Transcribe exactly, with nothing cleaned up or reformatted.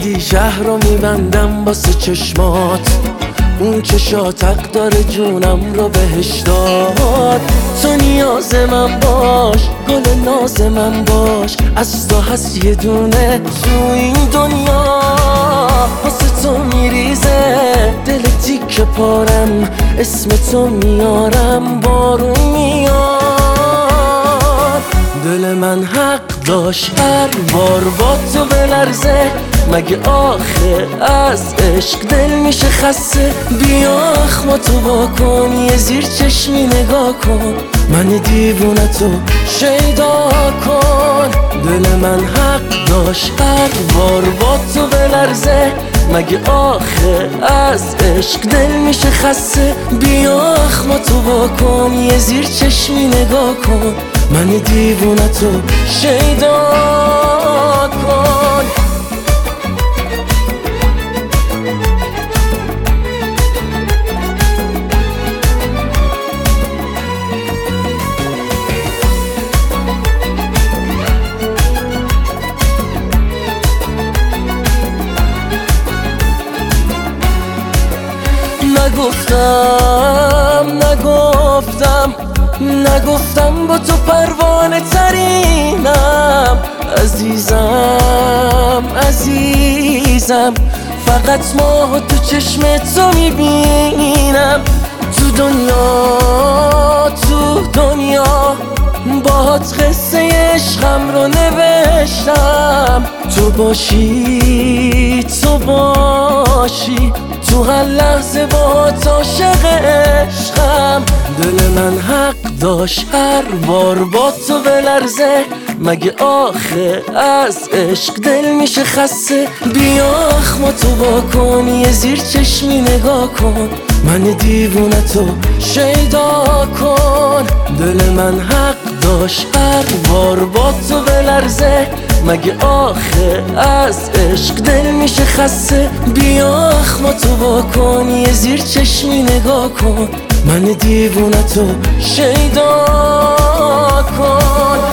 گفتی شهر رو میبندم واسه چشمات، اون چشات حق داره جونم رو بهش داد. تو نیاز من باش، گل ناز من باش، از تو هست یه دونه تو این دنیا. واسه تو میریزه دل تیکه پارم، اسم تو میارم بارون میاد. دل من حق داشت هر بار با تو بلرزه، مگه آخه از عشق دل میشه خسته؟ بیا اخما تو واکن، یه زیر چشمی نگاه کن، من دیوونه تو شیدا کن. دل من حق داشت هر بار با تو بلرزه، مگه آخه از عشق دل میشه خسته؟ بیا اخما تو واکن، یه زیر چشمی نگاه کن، من دیوونه تو شیدا کن. نگفتم نگفتم نگفتم با تو پروانه ترینم، عزیزم عزیزم، فقط ماه تو چشم تو میبینم. تو دنیا تو دنیا باهات قصه عشقم رو نوشتم. تو باشی تو باشی تو هر لحظه باهات عاشق عشقم. دل من حق داشت هر بار با تو بلرزه، مگه آخه از عشق دل میشه خسته؟ بیا اخما تو واکن، یه زیر چشمی نگاه کن، من دیوونه تو شیدا کن. دل من حق داشت هر بار با تو بلرزه، مگه آخه از عشق دل میشه خسته؟ بیا اخما تو واکن، یه زیر چشمی نگاه کن، من دیوونه تو شیدا کن.